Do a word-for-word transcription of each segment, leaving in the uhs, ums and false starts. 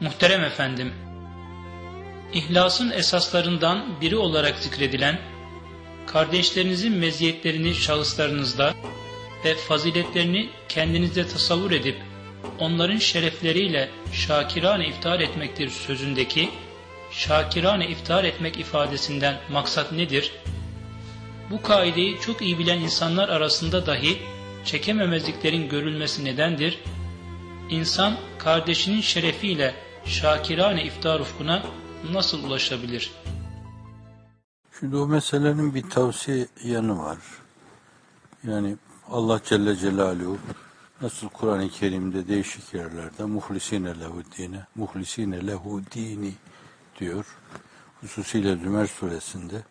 Muhterem efendim, İhlasın esaslarından biri olarak zikredilen, kardeşlerinizin meziyetlerini şahıslarınızda ve faziletlerini kendinizde tasavvur edip, onların şerefleriyle şakirane iftihar etmektir sözündeki, şakirane iftihar etmek ifadesinden maksat nedir? Bu kaideyi çok iyi bilen insanlar arasında dahi çekememezliklerin görülmesi nedendir? İnsan kardeşinin şerefiyle şakirane iftihar ufkuna nasıl ulaşabilir? Şimdi o meselenin bir tavsiye yanı var. Yani Allah Celle Celaluhu nasıl Kur'an-ı Kerim'de değişik yerlerde muhlisine lehu dine, muhlisine lehu dini diyor. Hususiyle Zümer suresinde.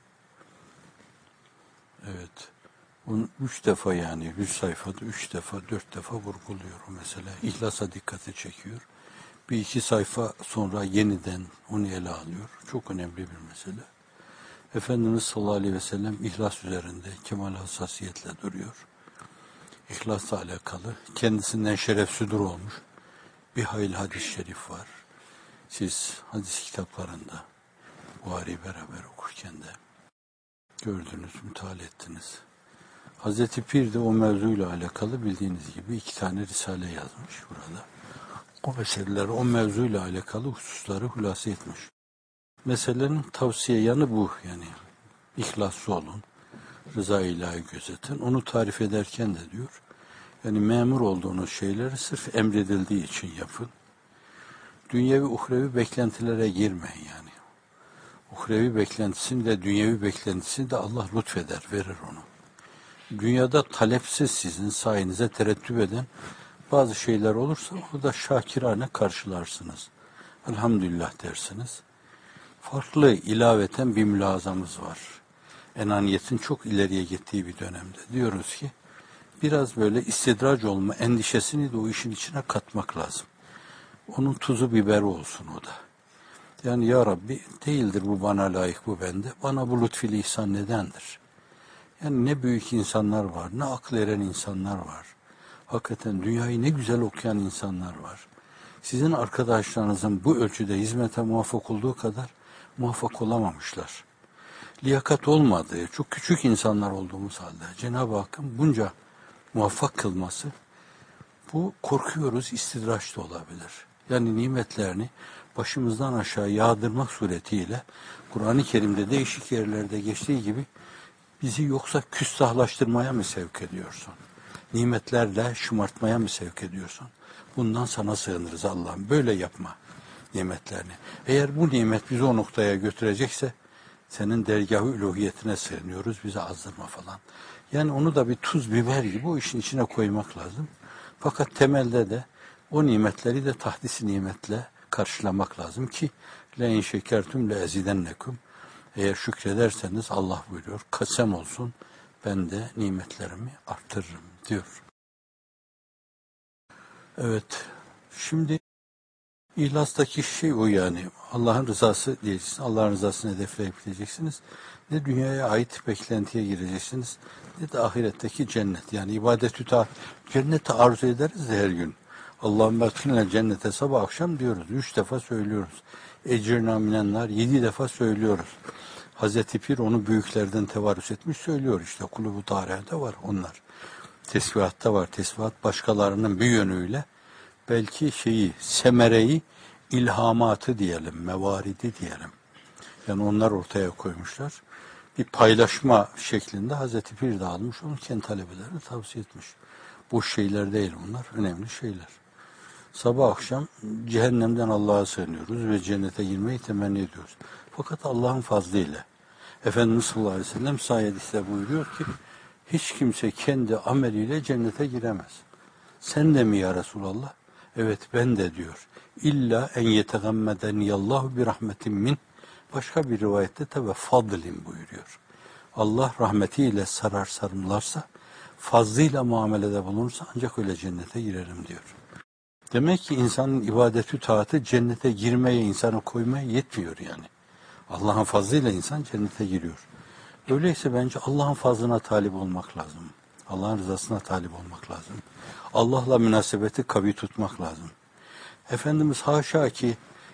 Evet. Bunu üç defa yani yüz sayfada üç defa, dört defa vurguluyor o mesele. İhlasa dikkati çekiyor. Bir iki sayfa sonra yeniden onu ele alıyor. Çok önemli bir mesele. Efendimiz sallallahu aleyhi ve sellem ihlas üzerinde kemal hassasiyetle duruyor. İhlasla alakalı kendisinden şerefsüdür olmuş bir hayli hadis-i şerif var. Siz hadis kitaplarında Buhari'yi beraber okurken de gördünüz, müteala ettiniz. Hazreti Pir de o mevzuyla alakalı bildiğiniz gibi iki tane risale yazmış burada. O meseleler, o mevzuyla alakalı hususları hülasa etmiş. Meselenin tavsiye yanı bu yani. İhlaslı olun, rıza-i ilahi gözetin. Onu tarif ederken de diyor, yani memur olduğunuz şeyleri sırf emredildiği için yapın. Dünyevi, uhrevi beklentilere girmeyin yani. Uhrevi beklentisini de, dünyevi beklentisini de Allah lütfeder, verir onu. Dünyada talepsiz sizin sayenize terettüp eden bazı şeyler olursa o da şakirane karşılarsınız. Elhamdülillah dersiniz. Farklı ilaveten bir mülazamız var. Enaniyetin çok ileriye gittiği bir dönemde. Diyoruz ki biraz böyle istidrac olma endişesini de o işin içine katmak lazım. Onun tuzu biberi olsun o da. Yani ya Rabbi değildir bu bana layık bu bende. Bana bu lütfili ihsan nedendir? Yani ne büyük insanlar var, ne akıl eren insanlar var. Hakikaten dünyayı ne güzel okuyan insanlar var. Sizin arkadaşlarınızın bu ölçüde hizmete muvaffak olduğu kadar muvaffak olamamışlar. Liyakat olmadığı, çok küçük insanlar olduğumuz halde Cenab-ı Hakk'ın bunca muvaffak kılması, bu korkuyoruz istidraç da olabilir. Yani nimetlerini başımızdan aşağı yağdırmak suretiyle Kur'an-ı Kerim'de değişik yerlerde geçtiği gibi bizi yoksa küstahlaştırmaya mı sevk ediyorsun? Nimetlerle şımartmaya mı sevk ediyorsun? Bundan sana sığınırız Allah'ım. Böyle yapma nimetlerini. Eğer bu nimet bizi o noktaya götürecekse senin dergâh-ı üluhiyetine sığınıyoruz. Bize azdırma falan. Yani onu da bir tuz biber gibi o işin içine koymak lazım. Fakat temelde de o nimetleri de tahdis-i nimetle karşılamak lazım ki le in şekertum le ezidennekum. Eğer şükrederseniz Allah buyuruyor, kasem olsun ben de nimetlerimi arttırırım diyor. Evet, şimdi İhlastaki şey o yani. Allah'ın rızası diyeceksiniz. Allah'ın rızasını hedefleyip gideceksiniz. Ne dünyaya ait beklentiye gireceksiniz, ne de ahiretteki cennet. Yani ibadet-ü ta cenneti arzu ederiz de her gün. Allah'ın bekline cennete sabah akşam diyoruz. Üç defa söylüyoruz. Ecirna minennar yedi defa söylüyoruz. Hazreti Pir onu büyüklerden tevarüs etmiş söylüyor işte. Kulubu tarihte var onlar. Tesbihatta var. Tesbihat başkalarının bir yönüyle belki şeyi, semereyi, ilhamatı diyelim, mevaridi diyelim. Yani onlar ortaya koymuşlar. Bir paylaşma şeklinde Hazreti Pir de almış, onu kendi talebelerine tavsiye etmiş. Bu şeyler değil bunlar, önemli şeyler. Sabah akşam cehennemden Allah'a sığınıyoruz ve cennete girmeyi temenni ediyoruz. Fakat Allah'ın fazlıyla. Efendimiz sallallahu aleyhi ve sellem sahih hadiste buyuruyor ki, hiç kimse kendi ameliyle cennete giremez. Sen de mi ya Resulallah? Evet ben de diyor. İlla en yetegammedeniyallahu bir rahmetin min. Başka bir rivayette tabi fadlin buyuruyor. Allah rahmetiyle sarar sarımlarsa, fazlıyla muamelede bulunursa ancak öyle cennete girerim diyor. Demek ki insanın ibadetü taatı cennete girmeye, insanı koymaya yetmiyor yani. Allah'ın fazlıyla insan cennete giriyor. Öyleyse bence Allah'ın fazlına talip olmak lazım. Allah'ın rızasına talip olmak lazım. Allah'la münasebeti kavi tutmak lazım. Efendimiz haşa ki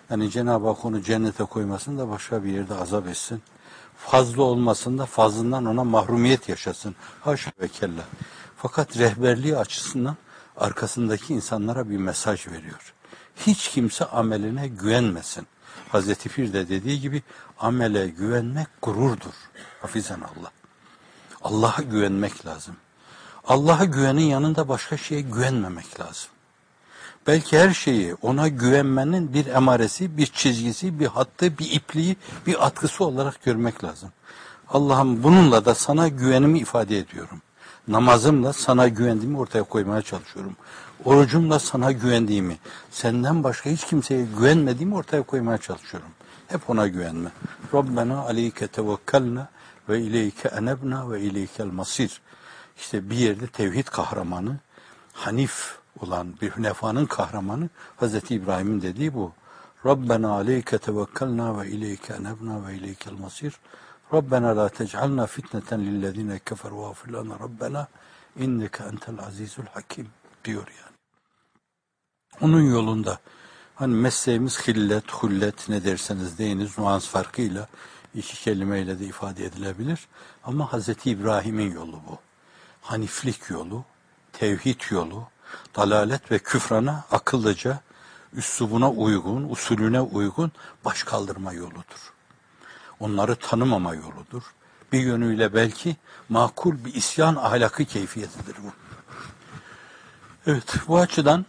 Yani Cenab-ı Hak onu cennete koymasın da başka bir yerde azap etsin. Fazla olmasın da fazlından ona mahrumiyet yaşasın. Haşa ve kella. Fakat rehberliği açısından arkasındaki insanlara bir mesaj veriyor. Hiç kimse ameline güvenmesin. Hazreti Pir de dediği gibi amele güvenmek gururdur. Hafizan Allah. Allah'a güvenmek lazım. Allah'a güvenin yanında başka şeye güvenmemek lazım. Belki her şeyi ona güvenmenin bir emaresi, bir çizgisi, bir hattı, bir ipliği, bir atkısı olarak görmek lazım. Allah'ım bununla da sana güvenimi ifade ediyorum. Namazımla sana güvendiğimi ortaya koymaya çalışıyorum. Orucumla sana güvendiğimi, senden başka hiç kimseye güvenmediğimi ortaya koymaya çalışıyorum. Hep ona güvenme. Rabbena aleyke tevekkelna ve ileyke enebna ve ileykel masir. İşte bir yerde tevhid kahramanı, Hanif olan bir hünefanın kahramanı Hazreti İbrahim'in dediği bu. Rabbena aleyke tevekkelna ve ileyke enebna ve ileykel masir. Rabbena la tec'alna fitneten lillezine keferu ve gafir lana Rabbena inneke entel azizul hakim diyor yani. Onun yolunda hani mesleğimiz hillet, hullet ne derseniz deyiniz nuans farkıyla iki kelimeyle de ifade edilebilir. Ama Hazreti İbrahim'in yolu bu. Haniflik yolu, tevhid yolu, dalalet ve küfrana akıllıca, üslubuna uygun, usulüne uygun baş kaldırma yoludur. Onları tanımama yoludur. Bir yönüyle belki makul bir isyan ahlakı keyfiyetidir bu. Evet, bu açıdan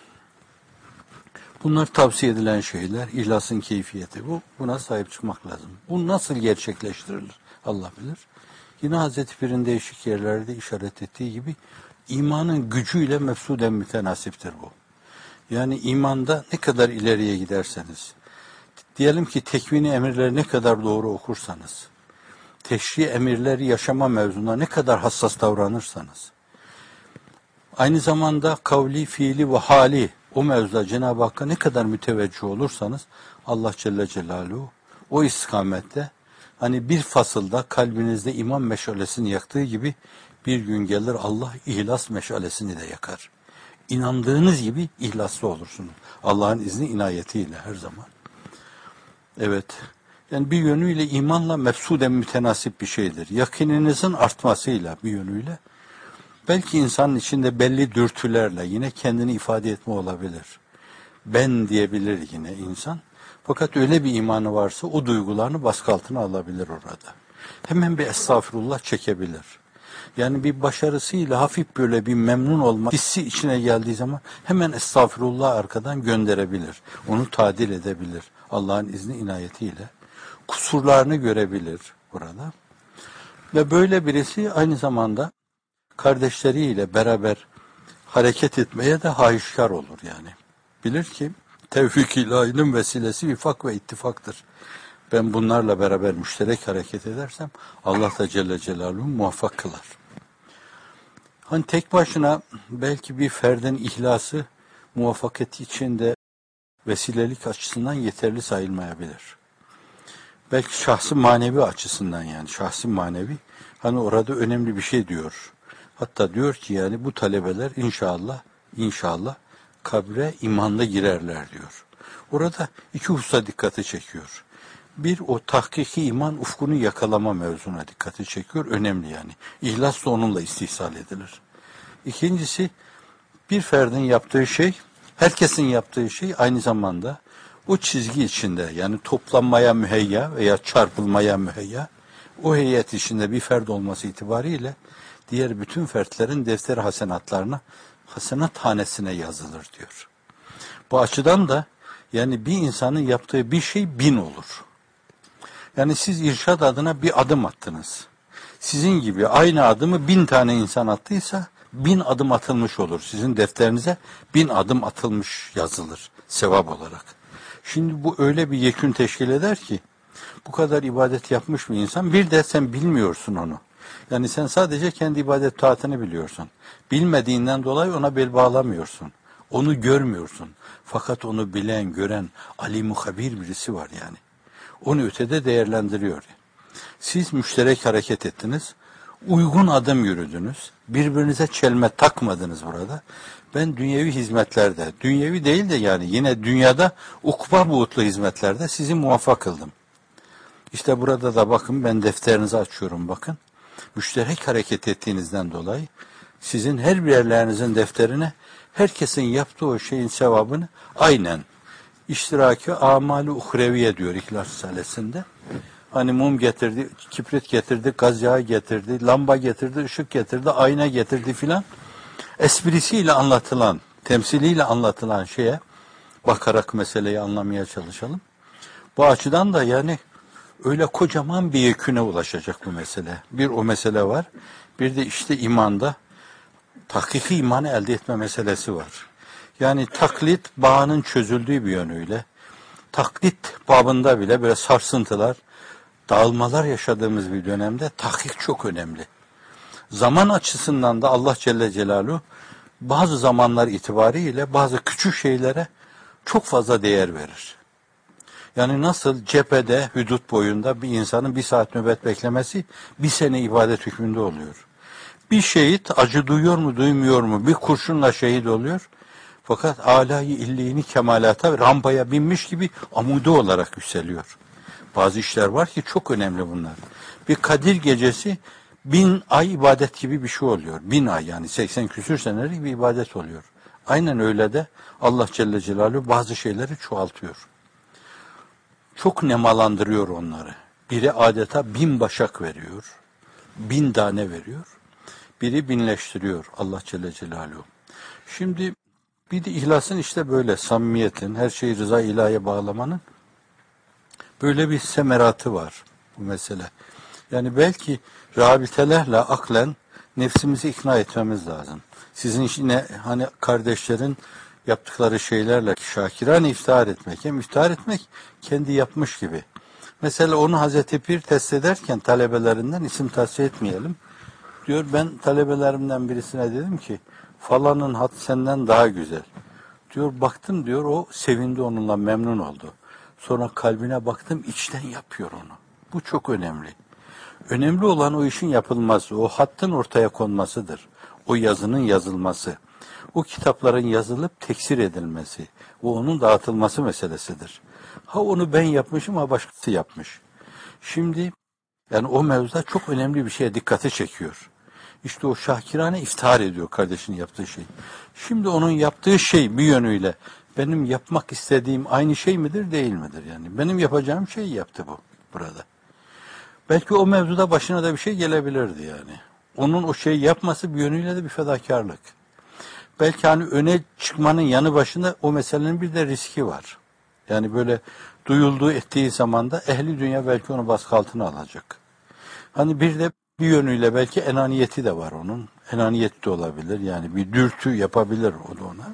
bunlar tavsiye edilen şeyler, ihlasın keyfiyeti bu. Buna sahip çıkmak lazım. Bu nasıl gerçekleştirilir? Allah bilir. Yine Hazreti Pir'in değişik yerlerde işaret ettiği gibi imanın gücüyle mefsuden mütenasiptir bu. Yani imanda ne kadar ileriye giderseniz, diyelim ki tekvini emirleri ne kadar doğru okursanız, teşri emirleri yaşama mevzuna ne kadar hassas davranırsanız, aynı zamanda kavli, fiili ve hali o mevzuda Cenab-ı Hakk'a ne kadar müteveccih olursanız, Allah Celle Celaluhu o istikamette hani bir fasılda kalbinizde iman meşalesini yaktığı gibi bir gün gelir Allah ihlas meşalesini de yakar. İnandığınız gibi ihlaslı olursunuz. Allah'ın izni inayetiyle her zaman. Evet. Yani bir yönüyle imanla mefsuden mütenasip bir şeydir. Yakininizin artmasıyla bir yönüyle belki insanın içinde belli dürtülerle yine kendini ifade etme olabilir. Ben diyebilir yine insan. Fakat öyle bir imanı varsa o duygularını baskı altına alabilir orada. Hemen bir estağfurullah çekebilir. Yani bir başarısıyla hafif böyle bir memnun olma hissi içine geldiği zaman hemen estağfurullah arkadan gönderebilir. Onu tadil edebilir. Allah'ın izni inayetiyle. Kusurlarını görebilir burada. Ve böyle birisi aynı zamanda kardeşleriyle beraber hareket etmeye de hahişkar olur yani. Bilir ki tevfik ilahinin vesilesi vifak ve ittifaktır. Ben bunlarla beraber müşterek hareket edersem Allah da Celle Celaluhu muvaffak kılar. Hani tek başına belki bir ferdin ihlası muvaffakiyeti içinde vesilelik açısından yeterli sayılmayabilir. Belki şahsi manevi açısından yani şahsi manevi hani orada önemli bir şey diyor. Hatta diyor ki yani bu talebeler inşallah inşallah kabre imanla girerler diyor. Orada iki hususa dikkati çekiyor. Bir, o tahkiki iman ufkunu yakalama mevzuna dikkati çekiyor. Önemli yani. İhlas da onunla istihsal edilir. İkincisi, bir ferdin yaptığı şey, herkesin yaptığı şey aynı zamanda o çizgi içinde yani toplanmaya müheyya veya çarpılmaya müheyya o heyet içinde bir ferd olması itibariyle diğer bütün fertlerin defter hasenatlarına hasenat hanesine yazılır diyor. Bu açıdan da yani bir insanın yaptığı bir şey bin olur. Yani siz irşad adına bir adım attınız. Sizin gibi aynı adımı bin tane insan attıysa bin adım atılmış olur. Sizin defterinize bin adım atılmış yazılır sevap olarak. Şimdi bu öyle bir yekün teşkil eder ki bu kadar ibadet yapmış bir insan bir de sen bilmiyorsun onu. Yani sen sadece kendi ibadet taatını biliyorsun. Bilmediğinden dolayı ona bel bağlamıyorsun. Onu görmüyorsun. Fakat onu bilen, gören, alim-i habir birisi var yani. Onu ötede değerlendiriyor. Siz müşterek hareket ettiniz. uygun adım yürüdünüz. Birbirinize çelme takmadınız burada. Ben dünyevi hizmetlerde, dünyevi değil de yani yine dünyada ukba buğutlu hizmetlerde sizi muvaffak kıldım. İşte burada da bakın ben defterinizi açıyorum bakın. Müşterek hareket ettiğinizden dolayı sizin her bir yerlerinizin defterine herkesin yaptığı o şeyin sevabını aynen iştiraki amali uhreviye diyor İhlas Risalesi'nde. Hani mum getirdi, kibrit getirdi, gaz yağı getirdi, lamba getirdi, ışık getirdi, ayna getirdi filan. Esprisiyle anlatılan, temsiliyle anlatılan şeye bakarak meseleyi anlamaya çalışalım. Bu açıdan da yani öyle kocaman bir yeküne ulaşacak bu mesele. Bir o mesele var. Bir de işte imanda tahkiki imanı elde etme meselesi var. Yani taklit bağının çözüldüğü bir yönüyle, taklit babında bile böyle sarsıntılar, dağılmalar yaşadığımız bir dönemde tahkik çok önemli. Zaman açısından da Allah Celle Celaluhu bazı zamanlar itibariyle bazı küçük şeylere çok fazla değer verir. Yani nasıl cephede, hudut boyunda bir insanın bir saat nöbet beklemesi bir sene ibadet hükmünde oluyor. Bir şehit acı duyuyor mu, duymuyor mu? Bir kurşunla şehit oluyor. Fakat âlâ-i illiğini kemalata, rampaya binmiş gibi amudu olarak yükseliyor. Bazı işler var ki çok önemli bunlar. Bir Kadir gecesi bin ay ibadet gibi bir şey oluyor. Bin ay yani seksen küsür senelik bir ibadet oluyor. Aynen öyle de Allah Celle Celaluhu bazı şeyleri çoğaltıyor. Çok nemalandırıyor onları. Biri adeta bin başak veriyor. Bin tane veriyor. Biri binleştiriyor Allah Celle Celaluhu. Şimdi bir de ihlasın işte böyle samimiyetin, her şeyi rıza ilahiye bağlamanın böyle bir semeratı var bu mesele. Yani belki rehabilitelerle aklen nefsimizi ikna etmemiz lazım. Sizin yine hani kardeşlerin yaptıkları şeylerle şakirane iftihar etmek. Hem iftihar etmek kendi yapmış gibi. Mesela onu Hazreti Pir test ederken talebelerinden isim tavsiye etmeyelim. Diyor ben talebelerimden birisine dedim ki falanın hat senden daha güzel. Diyor baktım diyor o sevindi onunla memnun oldu. Sonra kalbine baktım içten yapıyor onu. Bu çok önemli. Önemli olan o işin yapılması, o hattın ortaya konmasıdır. O yazının yazılması. O kitapların yazılıp teksir edilmesi. O onun dağıtılması meselesidir. Ha onu ben yapmışım ha başkası yapmış. Şimdi yani o mevzuda çok önemli bir şeye dikkati çekiyor. İşte o şakirane iftihar ediyor kardeşinin yaptığı şey. Şimdi onun yaptığı şey bir yönüyle benim yapmak istediğim aynı şey midir değil midir? Yani benim yapacağım şeyi yaptı bu burada. Belki o mevzuda başına da bir şey gelebilirdi yani. Onun o şeyi yapması bir yönüyle de bir fedakarlık. Belki hani öne çıkmanın yanı başında o meselenin bir de riski var. Yani böyle duyulduğu ettiği zaman da ehli dünya belki onu baskı altına alacak. Hani bir de bir yönüyle belki enaniyeti de var onun. Enaniyet de olabilir. Yani bir dürtü yapabilir o da ona.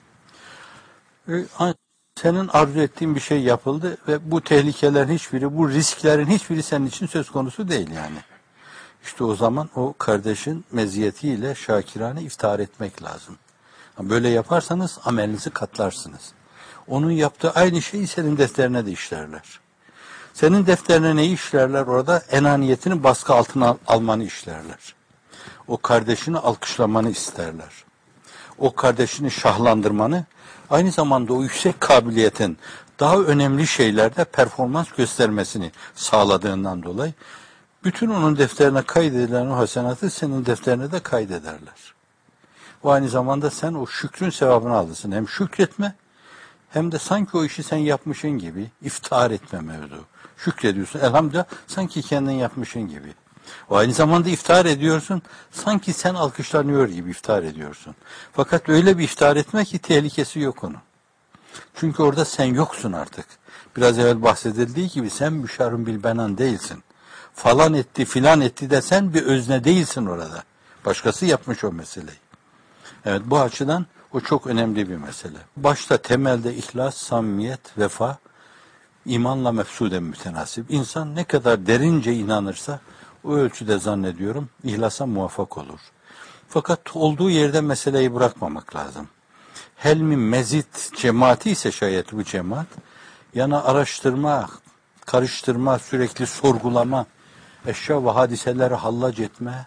Ee, senin arzu ettiğin bir şey yapıldı ve bu tehlikelerin hiçbiri, bu risklerin hiçbiri senin için söz konusu değil yani. İşte o zaman o kardeşin meziyetiyle şakirane iftihar etmek lazım. Böyle yaparsanız amelinizi katlarsınız. Onun yaptığı aynı şeyi senin defterine de işlerler. Senin defterine neyi işlerler orada? Enaniyetini baskı altına almanı işlerler. O kardeşini alkışlamanı isterler. O kardeşini şahlandırmanı, aynı zamanda o yüksek kabiliyetin daha önemli şeylerde performans göstermesini sağladığından dolayı bütün onun defterine kaydedilen o hasenatı senin defterine de kaydederler. O aynı zamanda sen o şükrün sevabını alırsın. Hem şükretme hem de sanki o işi sen yapmışın gibi iftihar etme mevzu. Şükrediyorsun. Elhamdülillah sanki kendin yapmışın gibi. O aynı zamanda iftihar ediyorsun. Sanki sen alkışlanıyor gibi iftihar ediyorsun. Fakat öyle bir iftihar etme ki tehlikesi yok onun. Çünkü orada sen yoksun artık. Biraz evvel bahsedildiği gibi sen müşarun bil benan değilsin. Falan etti filan etti de sen bir özne değilsin orada. Başkası yapmış o meseleyi. Evet bu açıdan o çok önemli bir mesele. Başta temelde ihlas, samimiyet, vefa, imanla mefsuden mütenasip. İnsan ne kadar derince inanırsa o ölçüde zannediyorum ihlasa muvaffak olur. Fakat olduğu yerde meseleyi bırakmamak lazım. Helmi mezit cemaati ise şayet bu cemaat, yana araştırma, karıştırma, sürekli sorgulama, eşya ve hadiseleri hallac etme,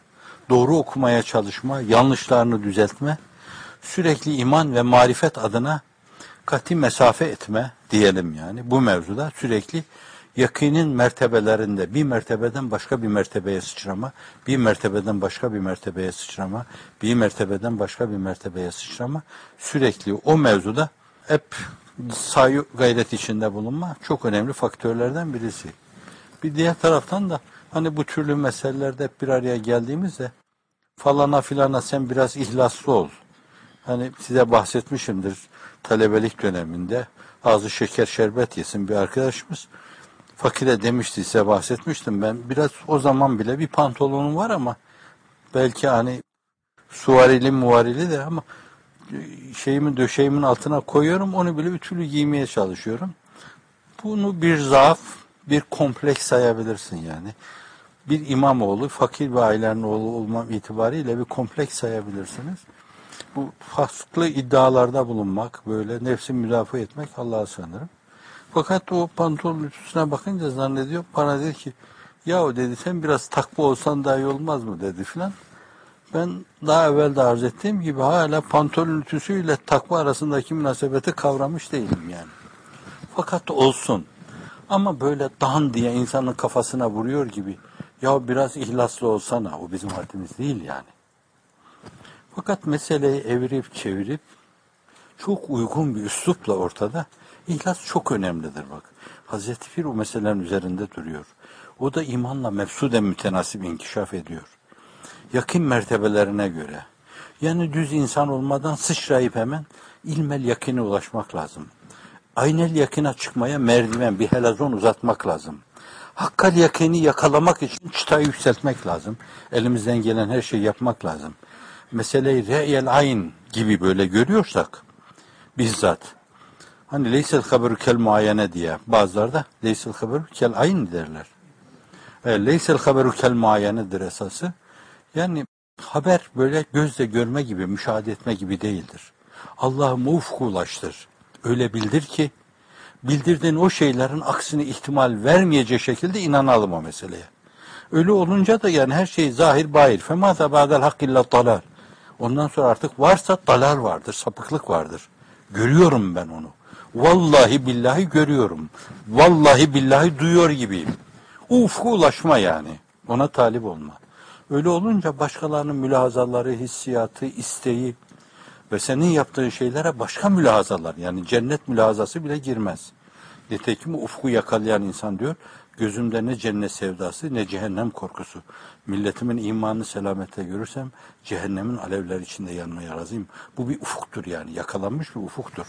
doğru okumaya çalışma, yanlışlarını düzeltme, sürekli iman ve marifet adına kati mesafe etme diyelim yani. Bu mevzuda sürekli yakinin mertebelerinde bir mertebeden başka bir mertebeye sıçrama, bir mertebeden başka bir mertebeye sıçrama, bir mertebeden başka bir mertebeye sıçrama, sürekli o mevzuda hep sahi gayret içinde bulunma çok önemli faktörlerden birisi. Bir diğer taraftan da hani bu türlü meselelerde hep bir araya geldiğimizde falana filana sen biraz ihlaslı ol. Hani size bahsetmişimdir talebelik döneminde ağzı şeker şerbet yesin bir arkadaşımız. Fakire demişti, size bahsetmiştim ben. Biraz o zaman bile bir pantolonum var ama belki hani suvarili muvarili de ama şeyimin döşeğimin altına koyuyorum. Onu bile ütülü giymeye çalışıyorum. Bunu bir zaaf, bir kompleks sayabilirsin yani. Bir imamoğlu, fakir bir ailenin oğlu olmam itibariyle bir kompleks sayabilirsiniz. Bu farklı iddialarda bulunmak, böyle nefsi müdafaa etmek Allah'a sığınırım. Fakat o pantolon ütüsüne bakınca zannediyor, bana dedi ki, yahu dedi sen biraz takva olsan daha iyi olmaz mı dedi filan. Ben daha evvel de arz ettiğim gibi hala pantolon ütüsüyle takva arasındaki münasebeti kavramış değilim yani. Fakat olsun. Ama böyle dan diye insanın kafasına vuruyor gibi, ya biraz ihlaslı olsana, o bizim haddimiz değil yani. Fakat meseleyi evirip çevirip çok uygun bir üslupla ortada. İhlas çok önemlidir bak. Hazreti Pir o meselelerin üzerinde duruyor. O da imanla mefsuden mütenasip inkişaf ediyor. Yakın mertebelerine göre. Yani düz insan olmadan sıçrayıp hemen ilmel yakine ulaşmak lazım. Aynel yakına çıkmaya merdiven, bir helazon uzatmak lazım. Hakkal yakini yakalamak için çıtayı yükseltmek lazım. Elimizden gelen her şeyi yapmak lazım. Meseleyi re'yel ayn gibi böyle görüyorsak bizzat hani leysel haberu kel muayene diye bazıları da leysel haberu kel ayn derler. E, leysel haberu kel muayenedir esası. Yani haber böyle gözle görme gibi, müşahede etme gibi değildir. Allah'ı ufku ulaştır. Öyle bildir ki bildirdiğin o şeylerin aksini ihtimal vermeyecek şekilde inanalım o meseleye. Öyle olunca da yani her şey zahir bahir. Femâzâ ba'del hak illa dalal. Ondan sonra artık varsa dalal vardır, sapıklık vardır. Görüyorum ben onu. Vallahi billahi görüyorum. Vallahi billahi duyuyor gibiyim. Ufku ulaşma yani. Ona talip olma. Öyle olunca başkalarının mülahazaları, hissiyatı, isteği ve senin yaptığın şeylere başka mülahazalar, yani cennet mülahazası bile girmez. Nitekim ufku yakalayan insan diyor, gözümde ne cennet sevdası ne cehennem korkusu. Milletimin imanını selamette görürsem cehennemin alevler içinde yanmaya razıyım. Bu bir ufuktur yani, yakalanmış bir ufuktur.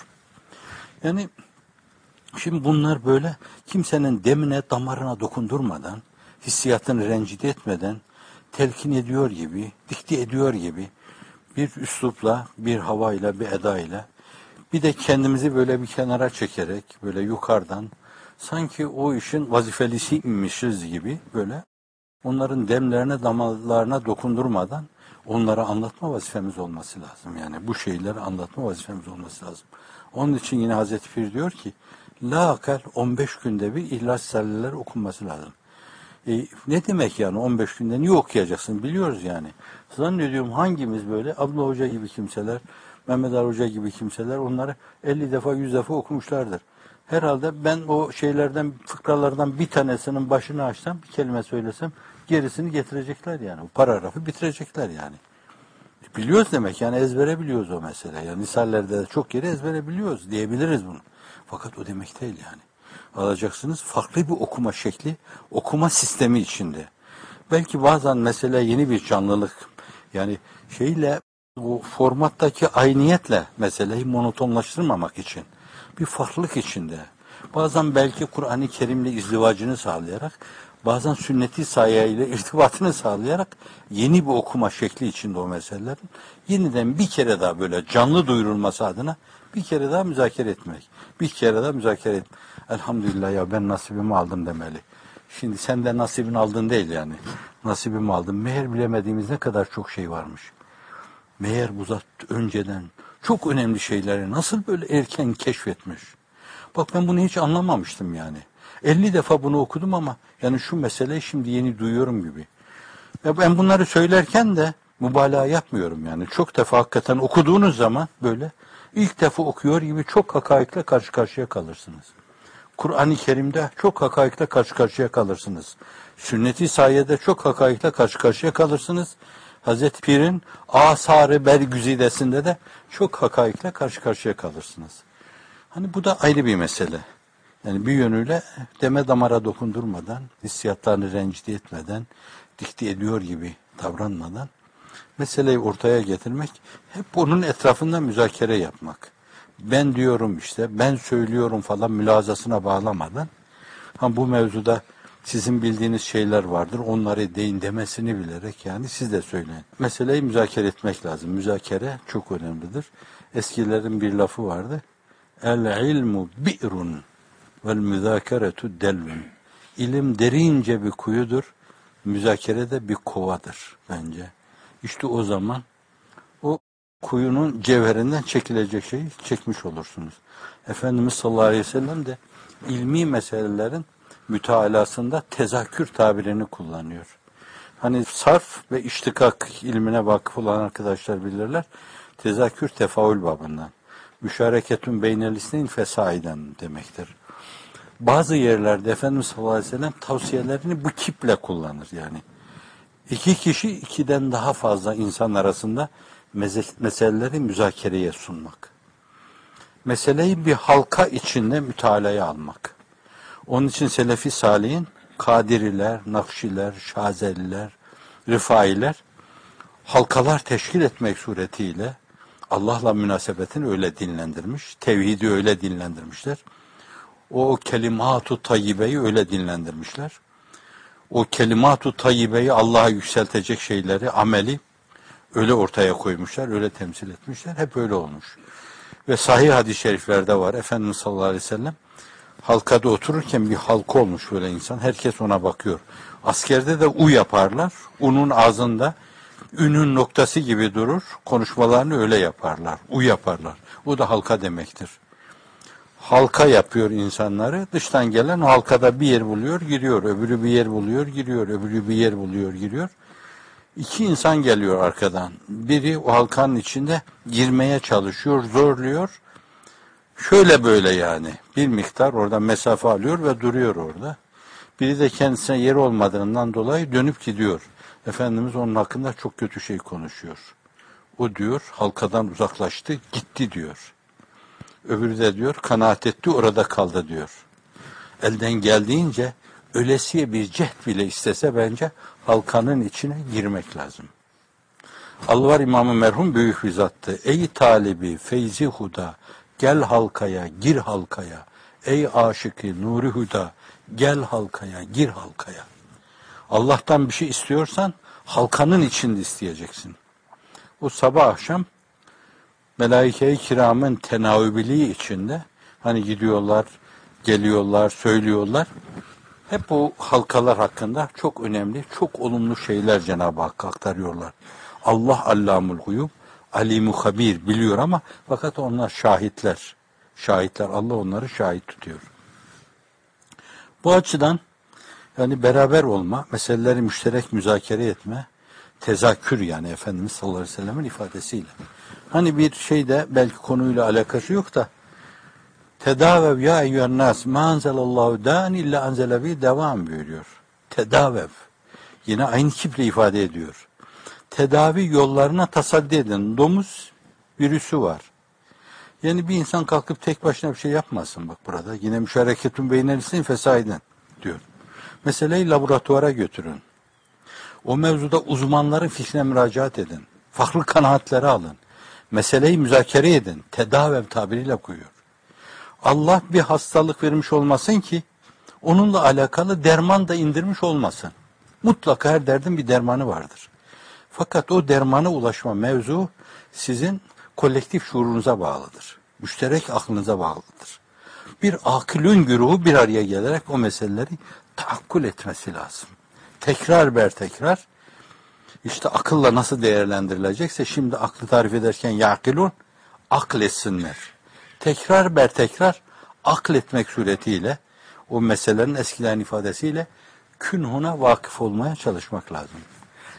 Yani şimdi bunlar böyle kimsenin demine, damarına dokundurmadan, hissiyatını rencide etmeden, telkin ediyor gibi, dikte ediyor gibi bir üslupla, bir havayla, bir edayla, bir de kendimizi böyle bir kenara çekerek, böyle yukarıdan, sanki o işin vazifelisiymişiz gibi böyle, onların demlerine, damarlarına dokundurmadan, onlara anlatma vazifemiz olması lazım. Yani bu şeyleri anlatma vazifemiz olması lazım. Onun için yine Hazreti Pir diyor ki, la akal on beş günde bir İhlas Risaleleleri okunması lazım. E, ne demek yani on beş günde niye okuyacaksın biliyoruz yani. Zannediyorum hangimiz böyle Abdullah Hoca gibi kimseler, Mehmet Ali Hoca gibi kimseler onları elli defa yüz defa okumuşlardır. Herhalde ben o şeylerden, fıkralardan bir tanesinin başını açsam, bir kelime söylesem gerisini getirecekler yani. O paragrafı bitirecekler yani. Biliyoruz demek yani, ezbere biliyoruz o mesele. Yani risallerde de çok yeri ezbere biliyoruz diyebiliriz bunu. Fakat o demek değil yani. Alacaksınız farklı bir okuma şekli, okuma sistemi içinde. Belki bazen mesele yeni bir canlılık, yani şeyle, o formattaki ayniyetle meseleyi monotonlaştırmamak için, bir farklılık içinde. Bazen belki Kur'an-ı Kerim'le izdivacını sağlayarak, bazen sünnet-i sahiyle irtibatını sağlayarak yeni bir okuma şekli içinde o meselelerin yeniden bir kere daha böyle canlı duyurulması adına bir kere daha müzakere etmek. Bir kere daha müzakere etmek. Elhamdülillah ya ben nasibimi aldım demeli. Şimdi sen de nasibini aldın değil yani. Nasibimi aldım. Meğer bilemediğimiz ne kadar çok şey varmış. Meğer bu zat önceden çok önemli şeyleri nasıl böyle erken keşfetmiş. Bak ben bunu hiç anlamamıştım yani. elli defa bunu okudum ama yani şu meseleyi şimdi yeni duyuyorum gibi. Ya ben bunları söylerken de mübalağa yapmıyorum yani. Çok defa hakikaten okuduğunuz zaman böyle ilk defa okuyor gibi çok hakaikle karşı karşıya kalırsınız. Kur'an-ı Kerim'de çok hakaikle karşı karşıya kalırsınız. Sünnet-i Sahiye'de çok hakaikle karşı karşıya kalırsınız. Hazreti Pir'in Asar-ı Bergüzidesinde de çok hakaikle karşı karşıya kalırsınız. Hani bu da ayrı bir mesele. Yani bir yönüyle deme damara dokundurmadan, hissiyatlarını rencide etmeden, dikte ediyor gibi davranmadan meseleyi ortaya getirmek, hep onun etrafında müzakere yapmak. Ben diyorum işte, ben söylüyorum falan mülazasına bağlamadan, ha bu mevzuda sizin bildiğiniz şeyler vardır, onları deyin demesini bilerek yani siz de söyleyin. Meseleyi müzakere etmek lazım. Müzakere çok önemlidir. Eskilerin bir lafı vardı. El ilmu bi'run vel müzakeretu delvun. İlim derince bir kuyudur, müzakere de bir kovadır bence. İşte o zaman o kuyunun cevherinden çekilecek şeyi çekmiş olursunuz. Efendimiz sallallahu aleyhi ve sellem de ilmi meselelerin mütealasında tezakür tabirini kullanıyor. Hani sarf ve iştikak ilmine vakıf olan arkadaşlar bilirler. Tezakür tefaül babından. Müşareketün beynel isneyn fesaiden demektir. Bazı yerlerde Efendimiz sallallahu aleyhi ve sellem tavsiyelerini bu kiple kullanır yani. İki kişi ikiden daha fazla insan arasında meseleleri müzakereye sunmak. Meseleyi bir halka içinde mütalaya almak. Onun için Selefi Salih'in Kadiriler, Nakşiler, Şazeliler, Rifailer halkalar teşkil etmek suretiyle Allah'la münasebetini öyle dinlendirmiş, tevhidi öyle dinlendirmişler. O kelimat-u tayyibeyi öyle dinlendirmişler. O kelimat-u tayyibeyi Allah'a yükseltecek şeyleri, ameli öyle ortaya koymuşlar, öyle temsil etmişler. Hep öyle olmuş. Ve sahih hadis-i şeriflerde var. Efendimiz sallallahu aleyhi ve sellem halkada otururken bir halka olmuş böyle insan. Herkes ona bakıyor. Askerde de u yaparlar. Unun ağzında ünün noktası gibi durur. Konuşmalarını öyle yaparlar. U yaparlar. O da halka demektir. Halka yapıyor insanları. Dıştan gelen halkada bir yer buluyor, giriyor. Öbürü bir yer buluyor, giriyor. Öbürü bir yer buluyor, giriyor. İki insan geliyor arkadan. Biri o halkanın içinde girmeye çalışıyor, zorluyor. Şöyle böyle yani. Bir miktar orada mesafe alıyor ve duruyor orada. Biri de kendisine yer olmadığından dolayı dönüp gidiyor. Efendimiz onun hakkında çok kötü şey konuşuyor. O diyor halkadan uzaklaştı, gitti diyor. Öbürü de diyor kanaat etti, orada kaldı diyor. Elden geldiğince ölesiye bir cehd bile istese bence halkanın içine girmek lazım. Alvar İmam-ı Merhum büyük bir zattı. Ey talibi feyzi huda, gel halkaya, gir halkaya. Ey aşıkı nuri huda, gel halkaya, gir halkaya. Allah'tan bir şey istiyorsan halkanın içinde isteyeceksin. O sabah akşam melaike-i kiramın tenavübiliği içinde hani gidiyorlar, geliyorlar, söylüyorlar. Hep bu halkalar hakkında çok önemli, çok olumlu şeyler Cenab-ı Hakk'a aktarıyorlar. Allah Allamul Guyub, Alimu Habir biliyor ama fakat onlar şahitler. Şahitler, Allah onları şahit tutuyor. Bu açıdan yani beraber olma, meseleleri müşterek müzakere etme, tezakür yani Efendimiz sallallahu aleyhi ve sellem'in ifadesiyle. Hani bir şeyde belki konuyla alakası yok da tedavev ya eyyühen nas ma anzelallahu dâ'n illa anzelebi devam buyuruyor. Tedavev. Yine aynı kiple ifade ediyor. Tedavi yollarına tasaddi edin. Domuz virüsü var. Yani bir insan kalkıp tek başına bir şey yapmasın bak burada. Yine müşareketün beynelisin fesaiden diyor. Meseleyi laboratuvara götürün. O mevzuda uzmanların fikrine müracaat edin. Farklı kanaatleri alın. Meseleyi müzakere edin. Tedavi tabiriyle koyuyor. Allah bir hastalık vermiş olmasın ki onunla alakalı derman da indirmiş olmasın. Mutlaka her derdin bir dermanı vardır. Fakat o dermana ulaşma mevzu sizin kolektif şuurunuza bağlıdır. Müşterek aklınıza bağlıdır. Bir akılün güruhu bir araya gelerek o meseleleri tahakkül etmesi lazım. Tekrar ber tekrar. İşte akılla nasıl değerlendirilecekse şimdi aklı tarif ederken yakilun, akletsinler. Tekrar ber tekrar akletmek suretiyle o meselelerin eskilerin ifadesiyle künhuna vakıf olmaya çalışmak lazım.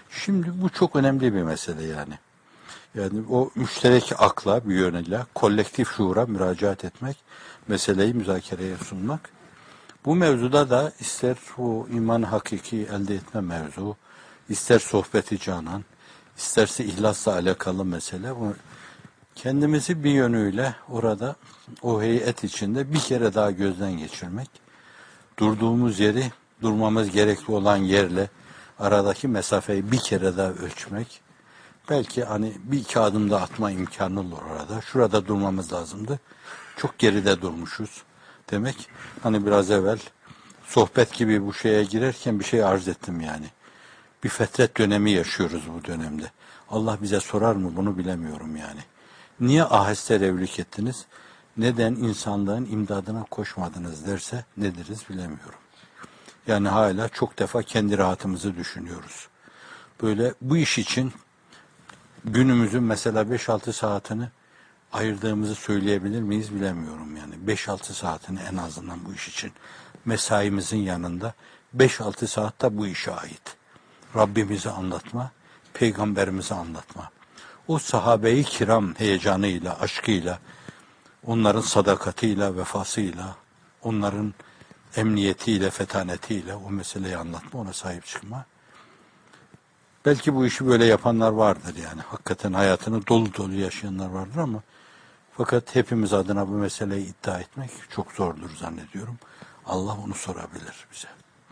Şimdi bu çok önemli bir mesele yani. Yani o müşterek akla bir yönüyle kolektif şuura müracaat etmek, meseleyi müzakereye sunmak. Bu mevzuda da ister o iman hakiki elde etme mevzu, ister sohbeti canan, isterse ihlasla alakalı mesele. Kendimizi bir yönüyle orada o heyet içinde bir kere daha gözden geçirmek, durduğumuz yeri durmamız gerekli olan yerle aradaki mesafeyi bir kere daha ölçmek, belki hani bir iki adım da atma imkanı olur orada. Şurada durmamız lazımdı. Çok geride durmuşuz demek. Hani biraz evvel sohbet gibi bu şeye girerken bir şey arz ettim yani. Bir fetret dönemi yaşıyoruz bu dönemde. Allah bize sorar mı bunu bilemiyorum yani. Niye aheste revlik ettiniz? Neden insanlığın imdadına koşmadınız derse ne deriz bilemiyorum. Yani hala çok defa kendi rahatımızı düşünüyoruz. Böyle bu iş için günümüzün mesela beş altı saatini ayırdığımızı söyleyebilir miyiz bilemiyorum yani. beş altı saatini en azından bu iş için mesaimizin yanında beş altı saat da bu işe ait. Rabbimizi anlatma, peygamberimizi anlatma. O sahabe-i kiram heyecanıyla, aşkıyla, onların sadakatiyle, vefasıyla, onların emniyetiyle, fetanetiyle o meseleyi anlatma, ona sahip çıkma. Belki bu işi böyle yapanlar vardır yani. Hakikaten hayatını dolu dolu yaşayanlar vardır ama fakat hepimiz adına bu meseleyi iddia etmek çok zordur zannediyorum. Allah onu sorabilir bize.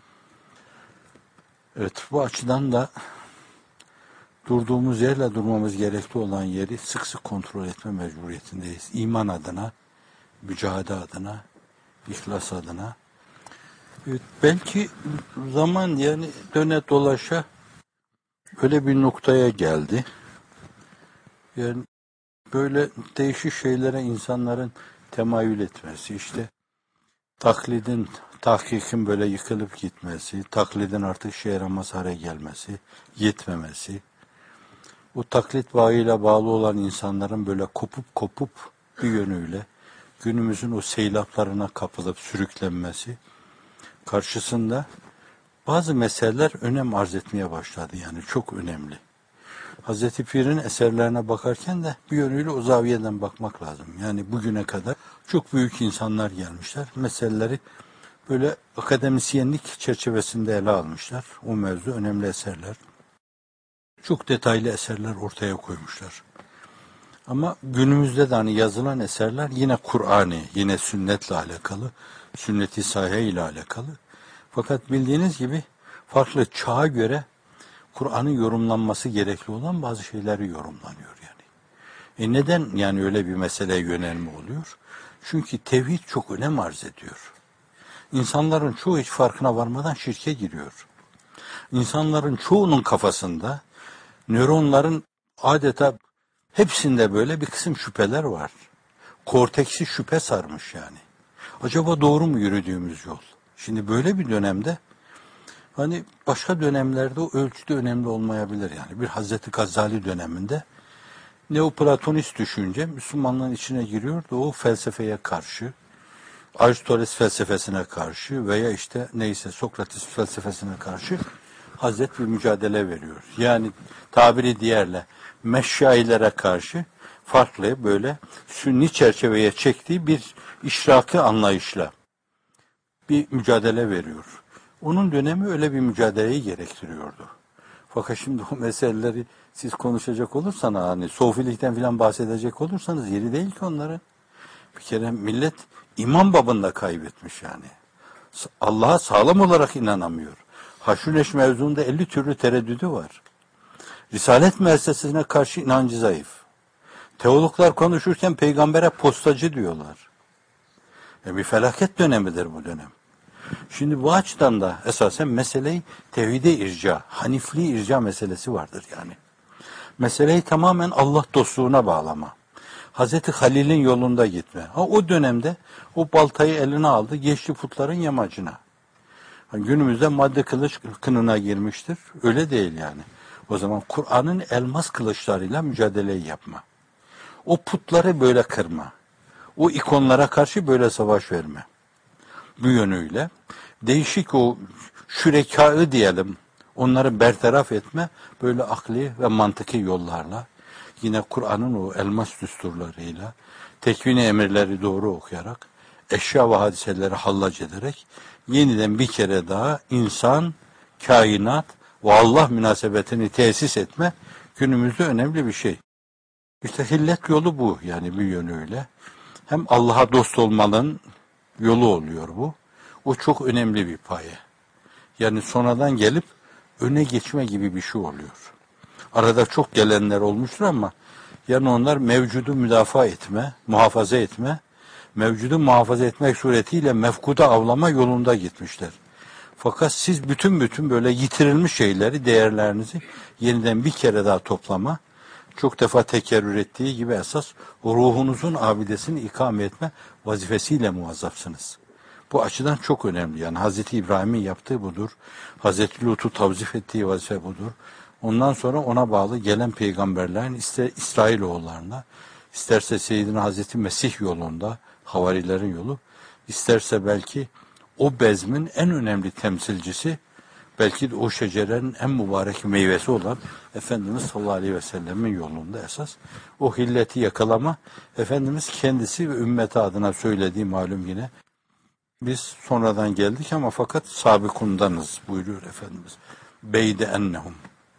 Evet, bu açıdan da durduğumuz yerle durmamız gerekli olan yeri sık sık kontrol etme mecburiyetindeyiz. İman adına, mücadele adına, ihlas adına. Evet, belki zaman yani döne dolaşa öyle bir noktaya geldi. Yani böyle değişik şeylere insanların temayül etmesi, işte taklidin, tahkikin böyle yıkılıp gitmesi, taklidin artık şeye yaramaz hale gelmesi, yetmemesi, o taklit bağıyla bağlı olan insanların böyle kopup kopup bir yönüyle günümüzün o seylaplarına kapılıp sürüklenmesi karşısında bazı meseleler önem arz etmeye başladı yani çok önemli. Hazreti Pir'in eserlerine bakarken de bir yönüyle o zaviyeden bakmak lazım. Yani bugüne kadar çok büyük insanlar gelmişler. Meseleleri böyle akademisyenlik çerçevesinde ele almışlar. O mevzu önemli eserler. Çok detaylı eserler ortaya koymuşlar. Ama günümüzde de hani yazılan eserler yine Kur'an'ı, yine sünnetle alakalı, sünnet-i sahihe ile alakalı. Fakat bildiğiniz gibi farklı çağa göre Kur'an'ın yorumlanması gerekli olan bazı şeyleri yorumlanıyor yani. E neden yani öyle bir meseleye yönelme oluyor? Çünkü tevhid çok önem arz ediyor. İnsanların çoğu hiç farkına varmadan şirke giriyor. İnsanların çoğunun kafasında nöronların adeta hepsinde böyle bir kısım şüpheler var. Korteksi şüphe sarmış yani. Acaba doğru mu yürüdüğümüz yol? Şimdi böyle bir dönemde hani başka dönemlerde o ölçüde önemli olmayabilir yani. Bir Hazreti Gazali döneminde Neoplatonist düşünce Müslümanlığın içine giriyor da o felsefeye karşı, Aristoteles felsefesine karşı veya işte neyse Sokrates felsefesine karşı Hazret bir mücadele veriyor. Yani tabiri diğerle meşşailere karşı farklı böyle sünni çerçeveye çektiği bir işrakı anlayışla bir mücadele veriyor. Onun dönemi öyle bir mücadeleyi gerektiriyordu. Fakat şimdi o meseleleri siz konuşacak olursanız, hani sofilikten falan bahsedecek olursanız yeri değil ki onların. Bir kere millet iman babında kaybetmiş yani. Allah'a sağlam olarak inanamıyor. Haşüneş mevzuunda elli türlü tereddüdü var. Risalet müessesesine karşı inancı zayıf. Teologlar konuşurken peygambere postacı diyorlar. E bir felaket dönemidir bu dönem. Şimdi bu açıdan da esasen meseleyi tevhide irca, hanifli irca meselesi vardır yani. Meseleyi tamamen Allah dostluğuna bağlama. Hazreti Halil'in yolunda gitme. Ha, o dönemde o baltayı eline aldı, geçti putların yamacına. Ha, günümüzde madde kılıç kınına girmiştir. Öyle değil yani. O zaman Kur'an'ın elmas kılıçlarıyla mücadeleyi yapma. O putları böyle kırma. O ikonlara karşı böyle savaş verme. Bu yönüyle değişik o şürekaı diyelim, Onları bertaraf etme böyle akli ve mantıki yollarla, yine Kur'an'ın o elmas düsturlarıyla, tekvini emirleri doğru okuyarak, eşya ve hadiseleri hallac ederek, yeniden bir kere daha insan, kainat ve Allah münasebetini tesis etme günümüzde önemli bir şey. İşte hillet yolu bu, yani bir yönüyle. Hem Allah'a dost olmanın yolu oluyor bu. O çok önemli bir paye. Yani sonradan gelip öne geçme gibi bir şey oluyor. Arada çok gelenler olmuştur ama yani onlar mevcudu müdafaa etme, muhafaza etme, mevcudu muhafaza etmek suretiyle mefkuda avlama yolunda gitmişler. Fakat siz bütün bütün böyle yitirilmiş şeyleri, değerlerinizi yeniden bir kere daha toplama, çok defa tekerrür ettiği gibi esas o ruhunuzun abidesini ikame etme vazifesiyle muvazzafsınız. Bu açıdan çok önemli. Yani Hazreti İbrahim'in yaptığı budur. Hazreti Lut'u tavzif ettiği vazife budur. Ondan sonra ona bağlı gelen peygamberlerin ister İsrailoğullarına, isterse Seyyidina Hazreti Mesih yolunda, havarilerin yolu, isterse belki o bezmin en önemli temsilcisi, belki de o şecerenin en mübarek meyvesi olan Efendimiz sallallahu aleyhi ve sellemin yolunda esas o hilleti yakalama, Efendimiz kendisi ve ümmeti adına söylediği malum yine, biz sonradan geldik ama fakat sabikundanız buyuruyor Efendimiz. Beyde ennehum.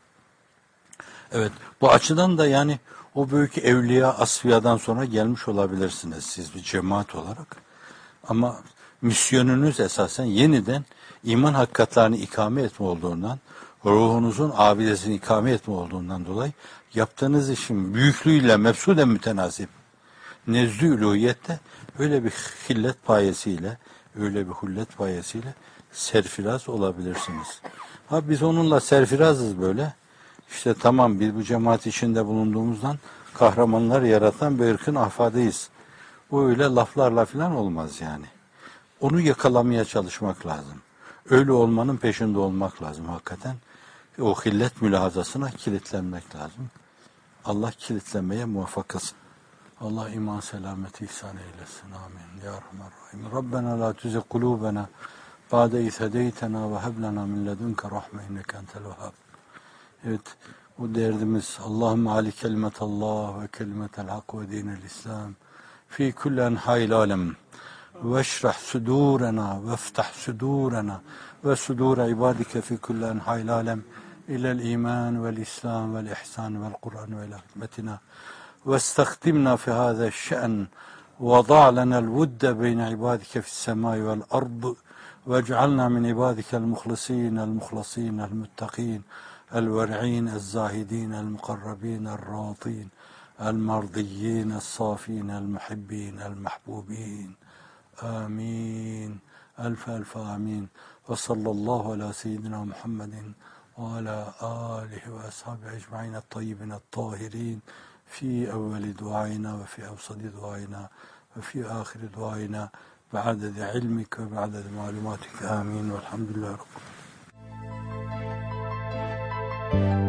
Evet, bu açıdan da yani o büyük evliya, asfiyadan sonra gelmiş olabilirsiniz siz bir cemaat olarak. Ama misyonunuz esasen yeniden iman hakikatlerini ikame etme olduğundan, ruhunuzun abidesini ikame etme olduğundan dolayı yaptığınız işin büyüklüğüyle mefsuden mütenasip. Nezdü uluhiyette öyle bir hillet payesiyle, öyle bir hullet payesiyle serfiraz olabilirsiniz. Ha biz onunla serfirazız böyle. İşte tamam, biz bu cemaat içinde bulunduğumuzdan kahramanlar yaratan bir ırkın ahfadıyız. Bu öyle laflarla falan olmaz yani. Onu yakalamaya çalışmak lazım. Öyle olmanın peşinde olmak lazım hakikaten. O hillet mülahazasına kilitlenmek lazım. Allah kilitlenmeye muvaffak kılsın. Allah iman selameti ihsan eylesin. Amin. Ya Rahman Rahim. Rabbena la tuzigh kulubena ba'de iz hedeytena ve heb lena min ledunke rahme inneke entel vehhab. Evet, bu derdimiz Allahümme ali kelimetallah ve kelimetel hak ve dinel İslam fi kulli enha'il alem ve şrah sudurena ve iftah sudurena ve sudur ibadike fi kulli enha'il alem ilel iman vel İslam vel ihsan vel Kur'an ve ila hikmetina ve istakdimna fi hâze şe'n ve da' lena'l vudde beyne ibadike fis semâi vel ard ve ec'alna min ibadikel muhlisîn el muhlasîn el muttaqîn الورعين الزاهدين المقربين الراضين المرضيين الصافين المحبين المحبوبين آمين ألف ألف آمين وصلى الله على سيدنا محمد وعلى آله وأصحابه أجمعين الطيبين الطاهرين في أول دعائنا وفي أوسط دعائنا وفي آخر دعائنا بعدد علمك وبعدد معلوماتك آمين والحمد لله رب العالمين.